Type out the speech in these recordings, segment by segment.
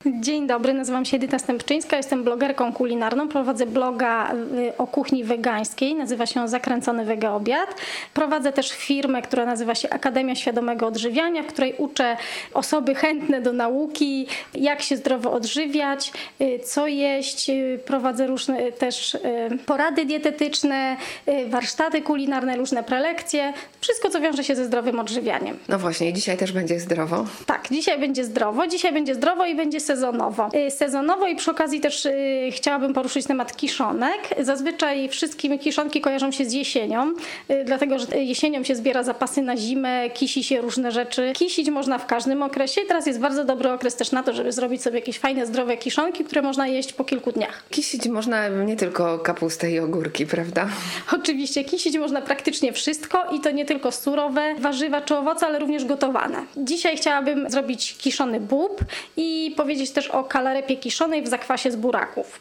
Dzień dobry, nazywam się Edyta Stępczyńska, jestem blogerką kulinarną, prowadzę bloga o kuchni wegańskiej, nazywa się on Zakręcony Wege Obiad. Prowadzę też firmę, która nazywa się Akademia Świadomego Odżywiania, w której uczę osoby chętne do nauki, jak się zdrowo odżywiać, co jeść. Prowadzę różne też porady dietetyczne, warsztaty kulinarne, różne prelekcje, wszystko co wiąże się ze zdrowym odżywianiem. No właśnie, dzisiaj też będzie zdrowo. Tak, dzisiaj będzie zdrowo i będzie sezonowo. Sezonowo i przy okazji też chciałabym poruszyć temat kiszonek. Zazwyczaj wszystkim kiszonki kojarzą się z jesienią, dlatego że jesienią się zbiera zapasy na zimę, kisi się różne rzeczy. Kisić można w każdym okresie i teraz jest bardzo dobry okres też na to, żeby zrobić sobie jakieś fajne, zdrowe kiszonki, które można jeść po kilku dniach. Kisić można nie tylko kapustę i ogórki, prawda? Oczywiście kisić można praktycznie wszystko i to nie tylko surowe warzywa czy owoce, ale również gotowane. Dzisiaj chciałabym zrobić kiszony bób i powiedzieć też o kalarepie kiszonej w zakwasie z buraków.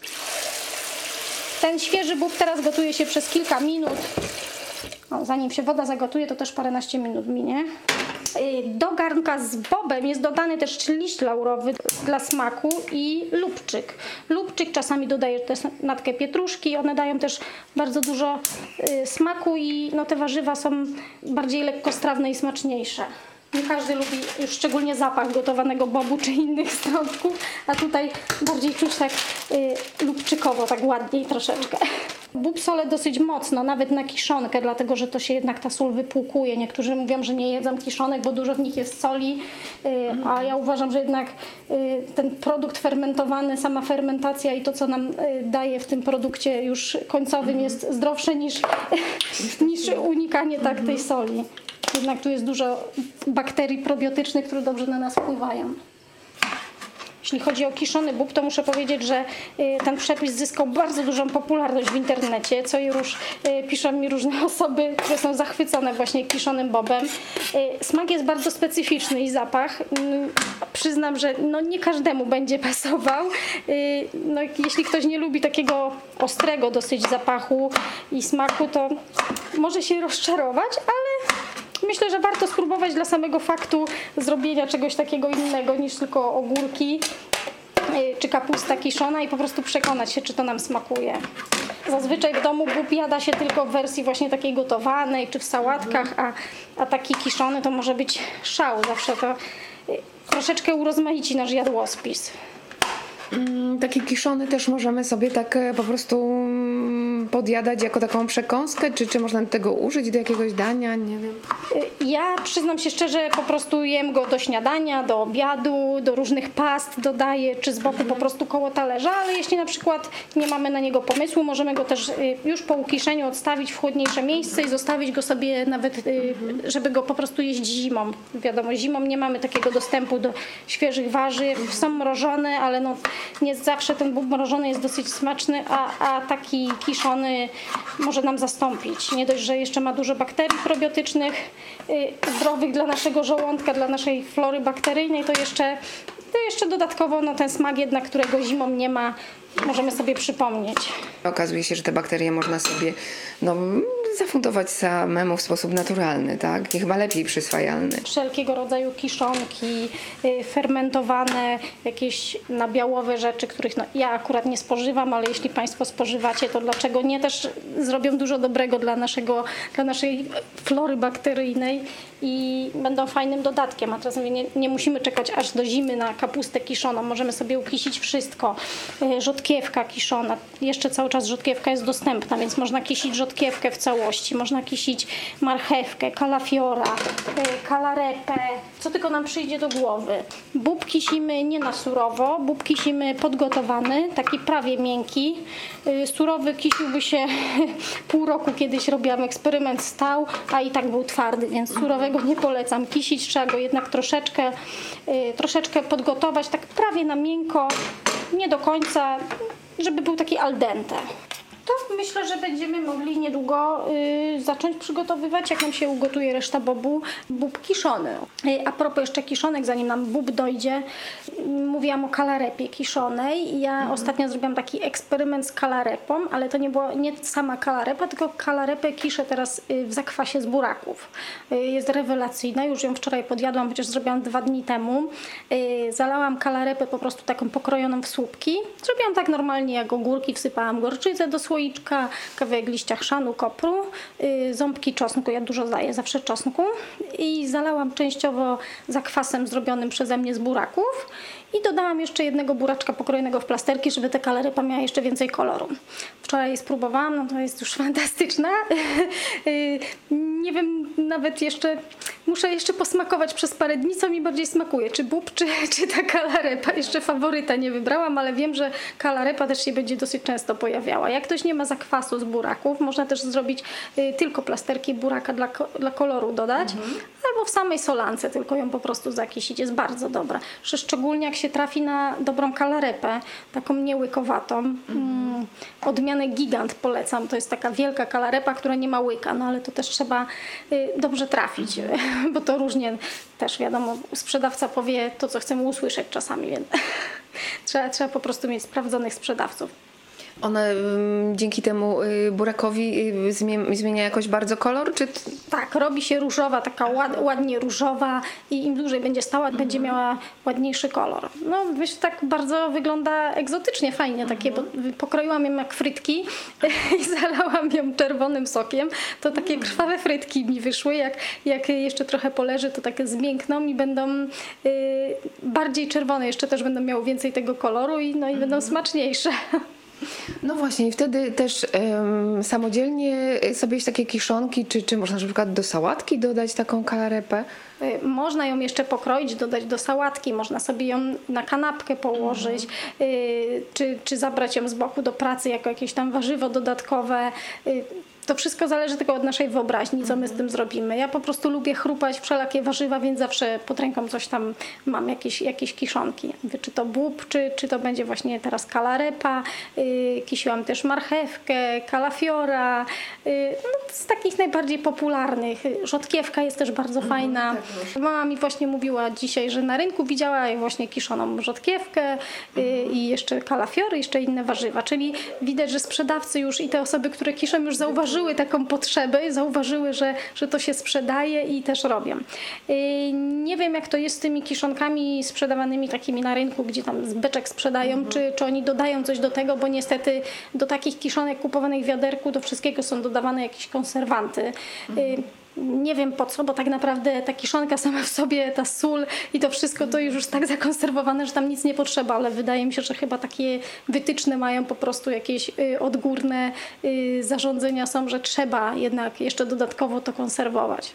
Ten świeży bób teraz gotuje się przez kilka minut. Zanim się woda zagotuje, to też paręnaście minut minie. Do garnka z bobem jest dodany też liść laurowy dla smaku i lubczyk. Lubczyk czasami dodaje też natkę pietruszki, one dają też bardzo dużo smaku i te warzywa są bardziej lekkostrawne i smaczniejsze. Nie każdy lubi już szczególnie zapach gotowanego bobu czy innych strączków, a tutaj bardziej czuć tak lubczykowo, tak ładniej troszeczkę. Bób solę dosyć mocno, nawet na kiszonkę, dlatego że to się jednak ta sól wypłukuje. Niektórzy mówią, że nie jedzą kiszonek, bo dużo w nich jest soli, a ja uważam, że jednak ten produkt fermentowany, sama fermentacja i to, co nam daje w tym produkcie już końcowym jest zdrowsze niż unikanie tej soli. Jednak tu jest dużo bakterii probiotycznych, które dobrze na nas wpływają. Jeśli chodzi o kiszony bób, to muszę powiedzieć, że ten przepis zyskał bardzo dużą popularność w internecie, co już piszą mi różne osoby, które są zachwycone właśnie kiszonym bobem. Smak jest bardzo specyficzny i zapach. Przyznam, że nie każdemu będzie pasował. Jeśli ktoś nie lubi takiego ostrego dosyć zapachu i smaku, to może się rozczarować, ale myślę, że warto spróbować dla samego faktu zrobienia czegoś takiego innego niż tylko ogórki czy kapusta kiszona i po prostu przekonać się, czy to nam smakuje. Zazwyczaj w domu bób jada się tylko w wersji właśnie takiej gotowanej czy w sałatkach, a taki kiszony to może być szał. Zawsze to troszeczkę urozmaici nasz jadłospis. Takie kiszony też możemy sobie tak po prostu podjadać jako taką przekąskę, czy można tego użyć do jakiegoś dania, nie wiem. Ja przyznam się szczerze, po prostu jem go do śniadania, do obiadu, do różnych past dodaję, czy z boku po prostu koło talerza, ale jeśli na przykład nie mamy na niego pomysłu, możemy go też już po ukiszeniu odstawić w chłodniejsze miejsce i zostawić go sobie nawet, żeby go po prostu jeść zimą. Wiadomo, zimą nie mamy takiego dostępu do świeżych warzyw, są mrożone, ale nie zawsze ten bób mrożony jest dosyć smaczny, a taki kiszony może nam zastąpić. Nie dość, że jeszcze ma dużo bakterii probiotycznych, zdrowych dla naszego żołądka, dla naszej flory bakteryjnej, to jeszcze dodatkowo ten smak jednak, którego zimą nie ma, możemy sobie przypomnieć. Okazuje się, że te bakterie można sobie zafundować samemu w sposób naturalny, tak? I chyba lepiej przyswajalny. Wszelkiego rodzaju kiszonki, fermentowane, jakieś nabiałowe rzeczy, których ja akurat nie spożywam, ale jeśli Państwo spożywacie, to dlaczego nie? Też zrobią dużo dobrego dla naszej flory bakteryjnej i będą fajnym dodatkiem. A teraz mówię, nie musimy czekać aż do zimy na kapustę kiszoną. Możemy sobie ukisić wszystko. Rzodkiewka kiszona. Jeszcze cały czas rzodkiewka jest dostępna, więc można kisić rzodkiewkę w całości. Można kisić marchewkę, kalafiora, kalarepę, co tylko nam przyjdzie do głowy. Bób kisimy nie na surowo, bób kisimy podgotowany, taki prawie miękki. Surowy kisiłby się pół roku, kiedyś robiłam eksperyment, stał, a i tak był twardy, więc surowego nie polecam. Kisić trzeba go jednak troszeczkę podgotować, tak prawie na miękko, nie do końca, żeby był taki al dente. To myślę, że będziemy mogli niedługo zacząć przygotowywać, jak nam się ugotuje reszta bobu, bób kiszony. A propos jeszcze kiszonek, zanim nam bób dojdzie, mówiłam o kalarepie kiszonej. Ja ostatnio zrobiłam taki eksperyment z kalarepą, ale to nie była nie sama kalarepa, tylko kalarepę kiszę teraz w zakwasie z buraków. Jest rewelacyjna, już ją wczoraj podjadłam, chociaż zrobiłam 2 dni temu. Zalałam kalarepę po prostu taką pokrojoną w słupki. Zrobiłam tak normalnie jak ogórki, wsypałam gorczycę do słoiczka, kawałek liścia chrzanu, kopru, ząbki czosnku, ja dużo daję zawsze czosnku i zalałam częściowo zakwasem zrobionym przeze mnie z buraków i dodałam jeszcze jednego buraczka pokrojonego w plasterki, żeby ta kalarepa miała jeszcze więcej koloru. Wczoraj jej spróbowałam, no to jest już fantastyczna. Nie wiem, nawet jeszcze muszę jeszcze posmakować przez parę dni, co mi bardziej smakuje, czy bób, czy ta kalarepa. Jeszcze faworyta nie wybrałam, ale wiem, że kalarepa też się będzie dosyć często pojawiała. Jak ktoś nie ma zakwasu z buraków, można też zrobić tylko plasterki buraka dla koloru dodać, albo w samej solance, tylko ją po prostu zakisić. Jest bardzo dobra. Szczególnie jak się trafi na dobrą kalarepę, taką niełykowatą. Odmianę Gigant polecam. To jest taka wielka kalarepa, która nie ma łyka, no ale to też trzeba dobrze trafić, bo to różnie też wiadomo, sprzedawca powie to, co chcemy usłyszeć czasami, więc trzeba po prostu mieć sprawdzonych sprzedawców. Ona dzięki temu burakowi zmienia jakoś bardzo kolor? Czy... Tak, robi się różowa, taka ładnie różowa i im dłużej będzie stała, będzie miała ładniejszy kolor. No wiesz, tak bardzo wygląda egzotycznie, fajnie takie, bo pokroiłam ją jak frytki i zalałam ją czerwonym sokiem. To takie krwawe frytki mi wyszły, jak jeszcze trochę poleży, to takie zmiękną i będą bardziej czerwone, jeszcze też będą miały więcej tego koloru i będą smaczniejsze. No właśnie, i wtedy też samodzielnie sobie jeść takie kiszonki, czy można na przykład do sałatki dodać taką kalarepę? Można ją jeszcze pokroić, dodać do sałatki, można sobie ją na kanapkę położyć, czy zabrać ją z boku do pracy jako jakieś tam warzywo dodatkowe. To wszystko zależy tylko od naszej wyobraźni, co my z tym zrobimy. Ja po prostu lubię chrupać wszelakie warzywa, więc zawsze pod ręką coś tam mam, jakieś kiszonki. Mówię, czy to bób, czy to będzie właśnie teraz kalarepa. Kisiłam też marchewkę, kalafiora. No, z takich najbardziej popularnych. Rzodkiewka jest też bardzo fajna. Mama mi właśnie mówiła dzisiaj, że na rynku widziała właśnie kiszoną rzodkiewkę i jeszcze kalafiory, jeszcze inne warzywa. Czyli widać, że sprzedawcy już i te osoby, które kiszą, już zauważyły taką potrzebę, zauważyły, że to się sprzedaje i też robią. Nie wiem, jak to jest z tymi kiszonkami sprzedawanymi takimi na rynku, gdzie tam z beczek sprzedają, czy oni dodają coś do tego, bo niestety do takich kiszonek kupowanych w wiaderku do wszystkiego są dodawane jakieś konserwanty. Nie wiem po co, bo tak naprawdę ta kiszonka sama w sobie, ta sól i to wszystko to już tak zakonserwowane, że tam nic nie potrzeba, ale wydaje mi się, że chyba takie wytyczne mają po prostu jakieś odgórne zarządzenia są, że trzeba jednak jeszcze dodatkowo to konserwować.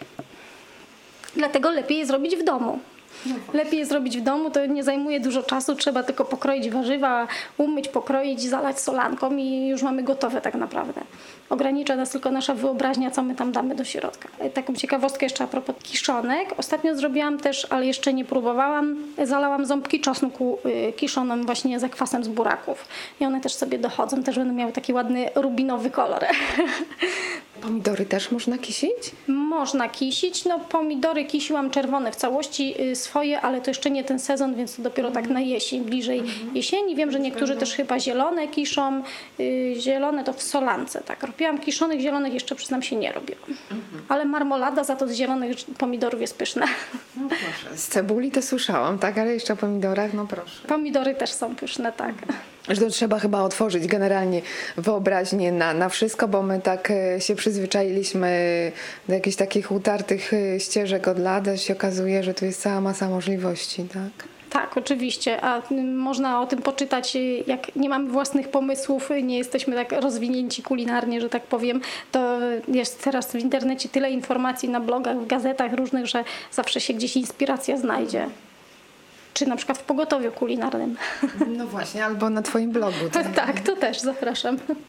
Dlatego lepiej je zrobić w domu. Lepiej je zrobić w domu, to nie zajmuje dużo czasu, trzeba tylko pokroić warzywa, umyć, pokroić, zalać solanką i już mamy gotowe tak naprawdę. Ogranicza nas tylko nasza wyobraźnia, co my tam damy do środka. Taką ciekawostkę jeszcze a propos kiszonek. Ostatnio zrobiłam też, ale jeszcze nie próbowałam, zalałam ząbki czosnku kiszoną właśnie zakwasem z buraków. I one też sobie dochodzą, też będą miały taki ładny rubinowy kolor. Pomidory też można kisić? Można kisić. No pomidory kisiłam czerwone w całości swoje, ale to jeszcze nie ten sezon, więc to dopiero tak na jesień, bliżej jesieni. Wiem, że niektórzy też chyba zielone kiszą. Zielone to w solance, tak. Robiłam kiszonych, zielonych jeszcze przyznam się nie robiłam. Ale marmolada za to z zielonych pomidorów jest pyszna. No proszę. Z cebuli to słyszałam, tak? Ale jeszcze o pomidorach, no proszę. Pomidory też są pyszne, tak. Że to trzeba chyba otworzyć generalnie wyobraźnię na wszystko, bo my tak się przyzwyczailiśmy do jakichś takich utartych ścieżek od lat, a się okazuje, że tu jest cała masa możliwości, tak? Tak, oczywiście, a można o tym poczytać, jak nie mamy własnych pomysłów, nie jesteśmy tak rozwinięci kulinarnie, że tak powiem, to jest teraz w internecie tyle informacji na blogach, w gazetach różnych, że zawsze się gdzieś inspiracja znajdzie. Czy na przykład w pogotowiu kulinarnym. No właśnie, albo na twoim blogu. Tak, to też zapraszam.